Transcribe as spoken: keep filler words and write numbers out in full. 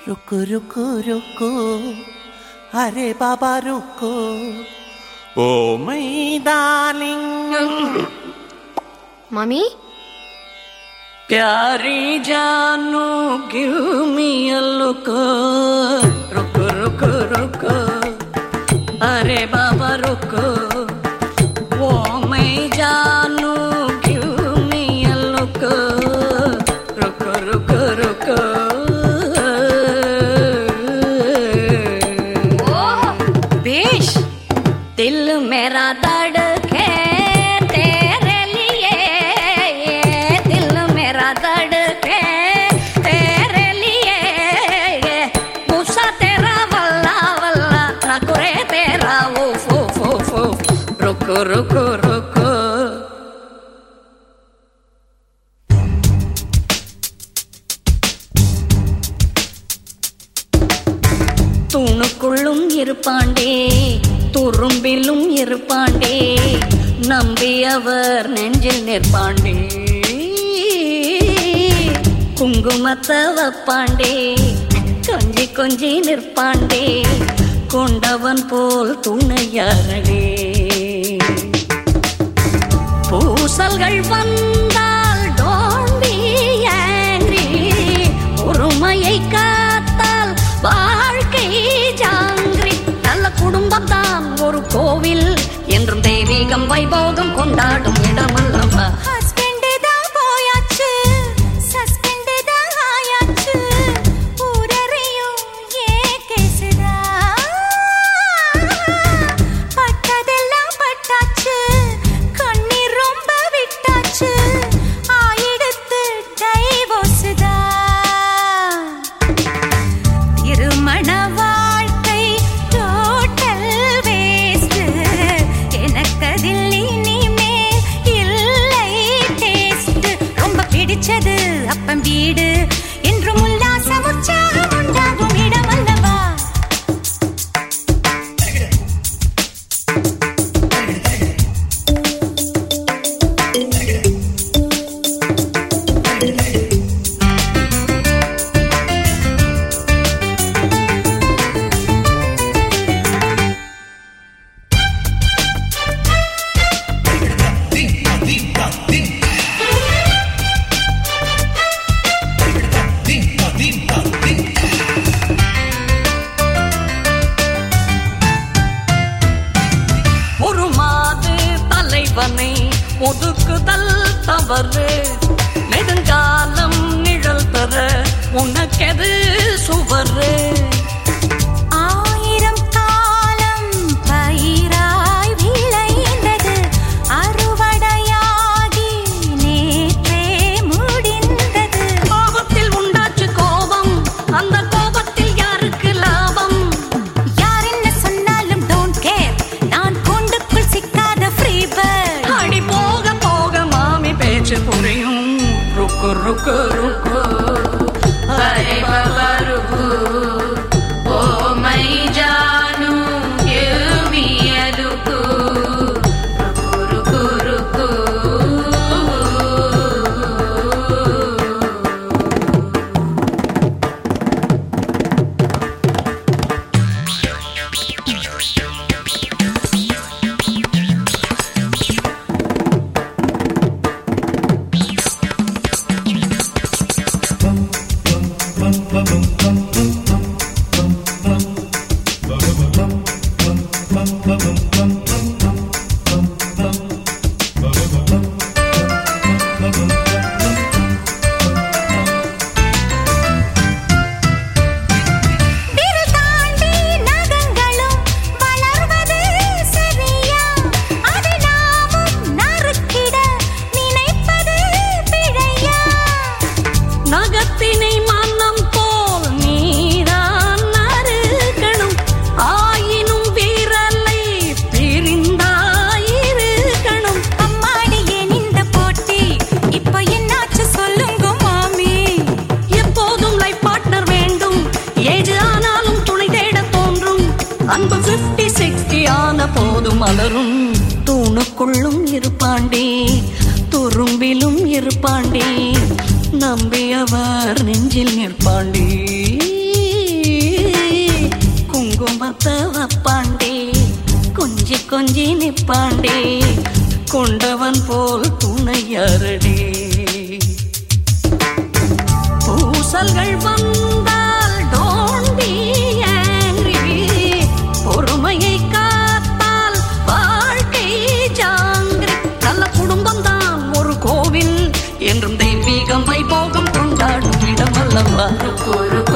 रुको रुको रुको अरे बाबा रुको ओ my darling Mommy? प्यारी जानू give me a look रुको रुको रुको अरे बाबा रुको ओ मैं जानू give me a look रुको रुको रुको दिल मेरा धड़के तेरे लिए दिल मेरा धड़के तेरे लिए गुस्सा तेरा वल्ला वल्ला ना करे तेरा वो फो फो फो रुको रुको रुको தூணுக்குள்ளும் இருப்பாண்டே துரும்பிலும் இருப்பாண்டே நம்பி அவர் நெஞ்சில் நிற்பாண்டே குங்குமத்தை வப்பாண்டே கொஞ்சி கொஞ்சி நிற்பாண்டே கொண்டவன் போல் துணையாரடே பூசல்கள் வந்தால் don't be angry பொறுமையை காத்தால் வாழ்க்கை ஜாங்கிரி நல்ல குடும்பம் தான் ஒரு கோவில் என்றும் தெய்வீகம் வைபோகம் கொண்டாடும் இடமல்லவா ஹஸ்பண்ட் தான் போயாச்சு சஸ்பெண்ட் தான் ஆயாச்சு ஊரறையும் ஏ கேசுதா பட்டதெல்லாம் பட்டாச்சு கண்ணீர் ரொம்ப விட்டாச்சு ஆயிடுத்து டைவோர்ஸ்தா திருமண வாழ்க்கை டோட்டல் வேஸ்ட் எனக்கதில் இனிமேல் இல்லை டேஸ்ட் ரொம்ப பிடிச்சது அப்பம் வீடு என்றும் உல்லாசம் உற்சாகம் உண்டாகும் இடம் அல்லவா ஒரு மாது தலைவனை ஒதுக்குதல் தவறு நெடுங்காலம் நிழல் பெற உனக்கெது சுவரு ஆயிரம் காலம் பயிராய் விளைந்தது அறுவடையாகி நேற்றே முடிந்தது கோபத்தில் உண்டாச்சு கோபம் அந்த கோபத்தில் யாருக்கு லாபம் யார் என்ன சொன்னாலும் டோன்ட் கேர் நான் கூண்டுக்குள் சிக்காத ஃப்ரீ பேர்ட் அடி போக போக மாமி பேச்சு புரியும் ருக்கு ருக்கு ருக்கு அரே பாபா ருக்கு ஓ மை ஜானு give me a look ருக்கு ருக்கு விரல் தாண்டி நகங்களும் வளர்வது சரியா அதை நாமும் நறுக்கிட நினைப்பது பிழையா நகத்தினை மன்னம் போல் நீதான் நறுக்கணும் ஆயினும் வீரலை பிரிந்தாயிருக்கணும் அம்மாடி ஏன் இந்த போட்டி இப்போ என்னாச்சு சொல்லுங்க மாமி எப்போதும் லைஃப் பார்ட்னர் வேண்டும் ஏஜ் ஆனாலும் துணை தேட தோன்றும் அன்பு பிப்டி சிக்ஸ்டி ஆன போதும் மலரும் தூணுக்குள்ளும் இருப்பாண்டே துரும்பிலும் இருப்பாண்டே நம்பியவர் நெஞ்சில் நிற்பாண்டே குடும்பத்தை வப்பாண்டே, கொஞ்சி கொஞ்சி நிப்பாண்டே, கொண்டவன் போல் துணையாரடே. பூசல்கள் வந்தால் don't be angry, பொறுமையை காத்தால் வாழ்க்கை ஜாங்கிரி. நல்ல குடும்பம் தான் ஒரு கோவில் என்றும் தெய்வீகம் வைபோகம் கொண்டாடும் இடம் அல்லவா.